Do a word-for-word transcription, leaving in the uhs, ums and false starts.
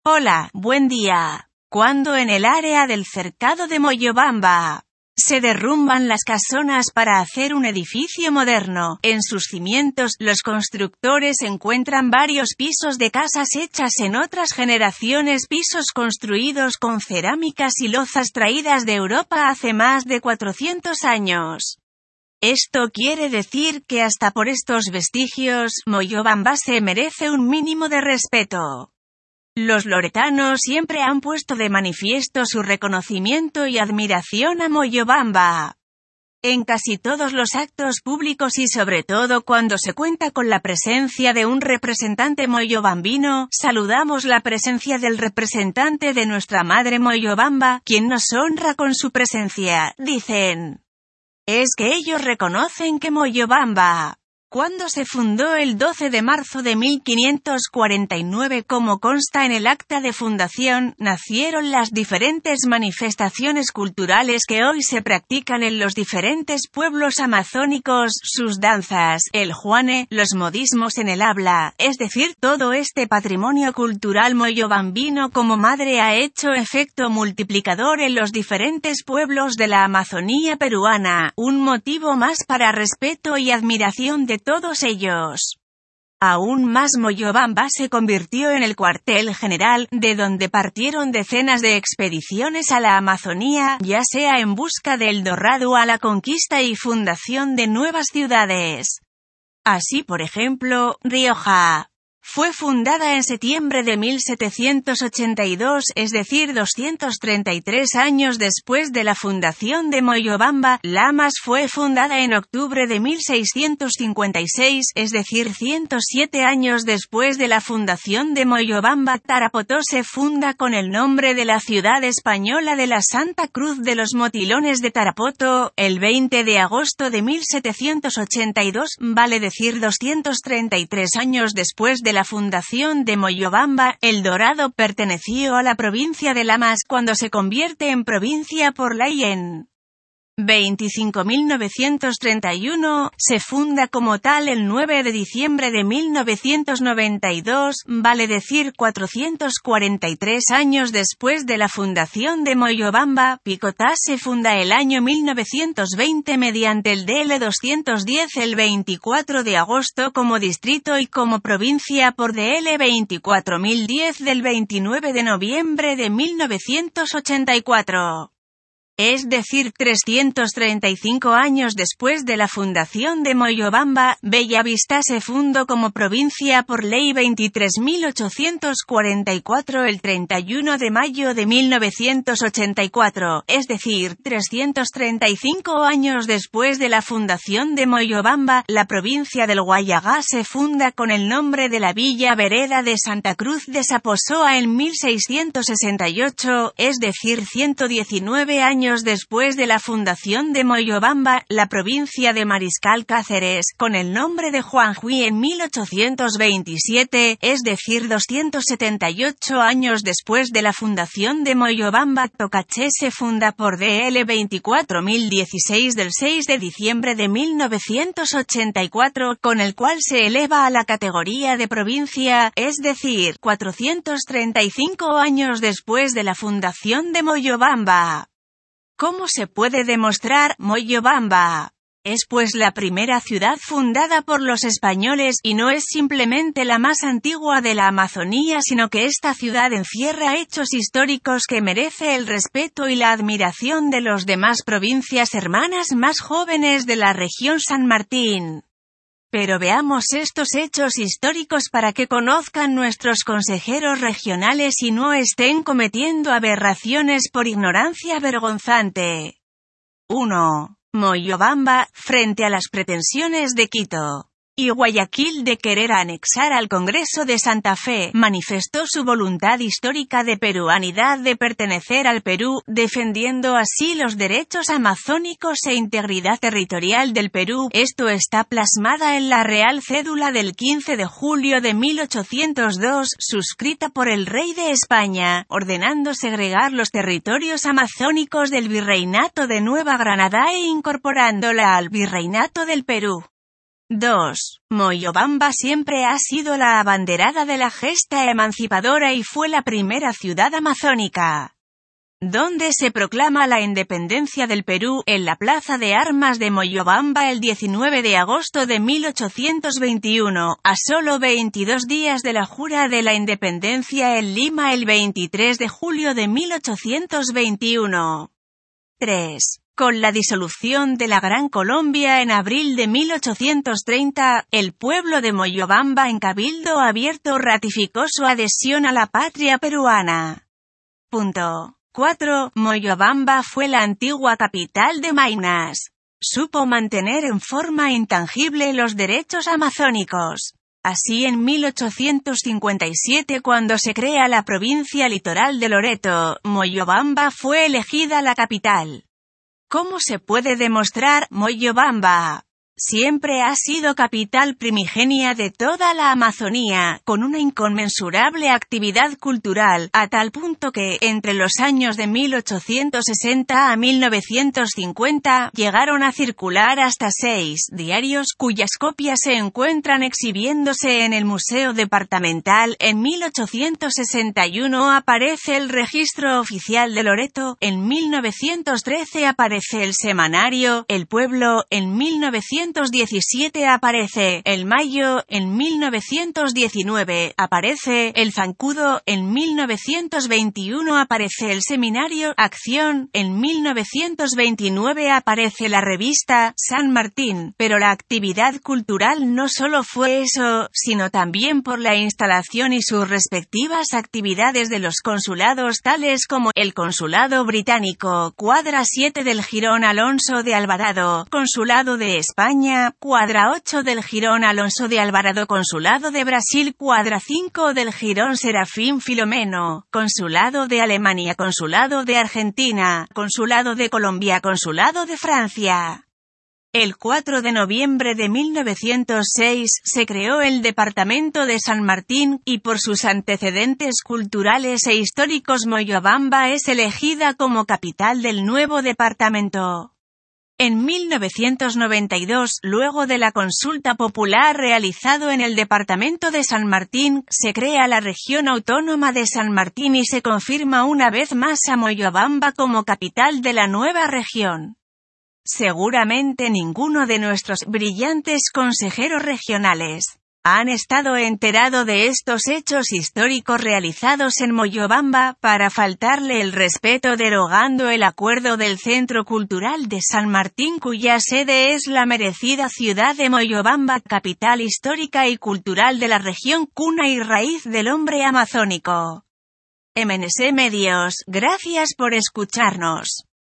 Hola, buen día. Cuando en el área del cercado de Moyobamba se derrumban las casonas para hacer un edificio moderno, en sus cimientos, los constructores encuentran varios pisos de casas hechas en otras generaciones, pisos construidos con cerámicas y lozas traídas de Europa hace más de cuatrocientos años. Esto quiere decir que hasta por estos vestigios, Moyobamba se merece un mínimo de respeto. Los loretanos siempre han puesto de manifiesto su reconocimiento y admiración a Moyobamba. En casi todos los actos públicos y sobre todo cuando se cuenta con la presencia de un representante moyobambino, saludamos la presencia del representante de nuestra madre Moyobamba, quien nos honra con su presencia, dicen. Es que ellos reconocen que Moyobamba, cuando se fundó el doce de marzo de mil quinientos cuarenta y nueve como consta en el acta de fundación, nacieron las diferentes manifestaciones culturales que hoy se practican en los diferentes pueblos amazónicos, sus danzas, el juane, los modismos en el habla, es decir, todo este patrimonio cultural moyobambino como madre ha hecho efecto multiplicador en los diferentes pueblos de la Amazonía peruana, un motivo más para respeto y admiración de todos ellos. Aún más, Moyobamba se convirtió en el cuartel general, de donde partieron decenas de expediciones a la Amazonía, ya sea en busca del dorado o a la conquista y fundación de nuevas ciudades. Así, por ejemplo, Rioja fue fundada en septiembre de mil setecientos ochenta y dos, es decir, doscientos treinta y tres años después de la fundación de Moyobamba. Lamas fue fundada en octubre de mil seiscientos cincuenta y seis, es decir, ciento siete años después de la fundación de Moyobamba. Tarapoto se funda con el nombre de la ciudad española de la Santa Cruz de los Motilones de Tarapoto, el veinte de agosto de mil setecientos ochenta y dos, vale decir doscientos treinta y tres años después de la fundación de Moyobamba. El Dorado perteneció a la provincia de Lamas, cuando se convierte en provincia por ley en veinticinco mil novecientos treinta y uno, se funda como tal el nueve de diciembre de mil novecientos noventa y dos, vale decir cuatrocientos cuarenta y tres años después de la fundación de Moyobamba. Picotá se funda el año mil novecientos veinte mediante el D L doscientos diez el veinticuatro de agosto como distrito y como provincia por D L veinticuatro mil diez del veintinueve de noviembre de mil novecientos ochenta y cuatro. Es decir, trescientos treinta y cinco años después de la fundación de Moyobamba. Bellavista se fundó como provincia por ley veintitrés mil ochocientos cuarenta y cuatro el treinta y uno de mayo de mil novecientos ochenta y cuatro, es decir, trescientos treinta y cinco años después de la fundación de Moyobamba. La provincia del Guayagá se funda con el nombre de la villa vereda de Santa Cruz de Saposoa en mil seiscientos sesenta y ocho, es decir, ciento diecinueve años después de la fundación de Moyobamba. La provincia de Mariscal Cáceres, con el nombre de Juanjuy en mil ochocientos veintisiete, es decir, doscientos setenta y ocho años después de la fundación de Moyobamba. Tocaché se funda por D L veinticuatro mil dieciséis del seis de diciembre de mil novecientos ochenta y cuatro, con el cual se eleva a la categoría de provincia, es decir, cuatrocientos treinta y cinco años después de la fundación de Moyobamba. ¿Cómo se puede demostrar? Moyobamba es pues la primera ciudad fundada por los españoles, y no es simplemente la más antigua de la Amazonía, sino que esta ciudad encierra hechos históricos que merece el respeto y la admiración de los demás provincias hermanas más jóvenes de la región San Martín. Pero veamos estos hechos históricos para que conozcan nuestros consejeros regionales y no estén cometiendo aberraciones por ignorancia vergonzante. uno. Moyobamba, frente a las pretensiones de Quito y Guayaquil de querer anexar al Congreso de Santa Fe, manifestó su voluntad histórica de peruanidad de pertenecer al Perú, defendiendo así los derechos amazónicos e integridad territorial del Perú. Esto está plasmada en la Real Cédula del quince de julio de mil ochocientos dos, suscrita por el Rey de España, ordenando segregar los territorios amazónicos del Virreinato de Nueva Granada e incorporándola al Virreinato del Perú. dos. Moyobamba siempre ha sido la abanderada de la gesta emancipadora y fue la primera ciudad amazónica donde se proclama la independencia del Perú, en la Plaza de Armas de Moyobamba el diecinueve de agosto de mil ochocientos veintiuno, a solo veintidós días de la jura de la independencia en Lima el veintitrés de julio de mil ochocientos veintiuno. tres. Con la disolución de la Gran Colombia en abril de mil ochocientos treinta, el pueblo de Moyobamba en cabildo abierto ratificó su adhesión a la patria peruana. Punto. cuatro. Moyobamba fue la antigua capital de Maynas. Supo mantener en forma intangible los derechos amazónicos. Así en mil ochocientos cincuenta y siete, cuando se crea la provincia litoral de Loreto, Moyobamba fue elegida la capital. ¿Cómo se puede demostrar? Moyobamba siempre ha sido capital primigenia de toda la Amazonía, con una inconmensurable actividad cultural, a tal punto que, entre los años de mil ochocientos sesenta a mil novecientos cincuenta, llegaron a circular hasta seis diarios, cuyas copias se encuentran exhibiéndose en el Museo Departamental. En mil ochocientos sesenta y uno aparece el Registro Oficial de Loreto, en mil novecientos trece aparece el semanario El Pueblo, en mil novecientos diecisiete aparece El Mayo, en mil novecientos diecinueve aparece El Zancudo, en mil novecientos veintiuno aparece el semanario Acción, en mil novecientos veintinueve aparece la revista San Martín, pero la actividad cultural no solo fue eso, sino también por la instalación y sus respectivas actividades de los consulados tales como el Consulado Británico, cuadra siete del Jirón Alonso de Alvarado, Consulado de España, cuadra ocho del Jirón Alonso de Alvarado, Consulado de Brasil, cuadra cinco del Jirón Serafín Filomeno, Consulado de Alemania, Consulado de Argentina, Consulado de Colombia, Consulado de Francia. El cuatro de noviembre de mil novecientos seis, se creó el Departamento de San Martín, y por sus antecedentes culturales e históricos Moyobamba es elegida como capital del nuevo departamento. En mil novecientos noventa y dos, luego de la consulta popular realizado en el departamento de San Martín, se crea la región autónoma de San Martín y se confirma una vez más a Moyobamba como capital de la nueva región. Seguramente ninguno de nuestros brillantes consejeros regionales han estado enterado de estos hechos históricos realizados en Moyobamba, para faltarle el respeto derogando el acuerdo del Centro Cultural de San Martín, cuya sede es la merecida ciudad de Moyobamba, capital histórica y cultural de la región, cuna y raíz del hombre amazónico. M N C Medios, gracias por escucharnos.